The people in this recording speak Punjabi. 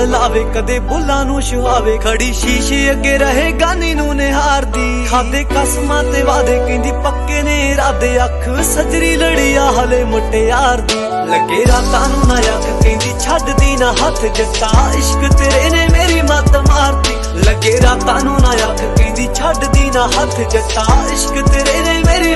ਲਾਵੇ ਕਦੇ ਬੁੱਲਾਂ ਨੂੰ ਛੁਹਾਵੇ। ਖੜੀ ਸ਼ੀਸ਼ੇ ਅੱਗੇ ਰਹੇ ਗਾਨੀ ਨੂੰ ਨਿਹਾਰਦੀ, ਖਾਦੇ ਕਸਮਾਂ ਤੇ ਵਾਦੇ ਕਹਿੰਦੀ ਪੱਕੇ ਨੇ ਇਰਾਦੇ। ਅੱਖ ਸਜਰੀ ਲੜੀ ਆ ਹਲੇ ਮੁਟਿਆਰ ਦੀ, ਲੱਗੇ ਰਾਤਾਂ ਨੂੰ ਨਾ ਅੱਖ ਕਹਿੰਦੀ ਛੱਡਦੀ ਨਾ ਹੱਥ ਜੱਟਾ। ਇਸ਼ਕ ਤੇਰੇ ਨੇ ਮੇਰੀ ਮੱਤ ਮਾਰਦੀ, ਲੱਗੇ ਰਾਤਾਂ ਨੂੰ ਨਾ ਅੱਖ ਕਹਿੰਦੀ ਛੱਡਦੀ ਨਾ ਹੱਥ ਜੱਟਾ। ਇਸ਼ਕ ਤੇਰੇ ਨੇ ਮੇਰੀ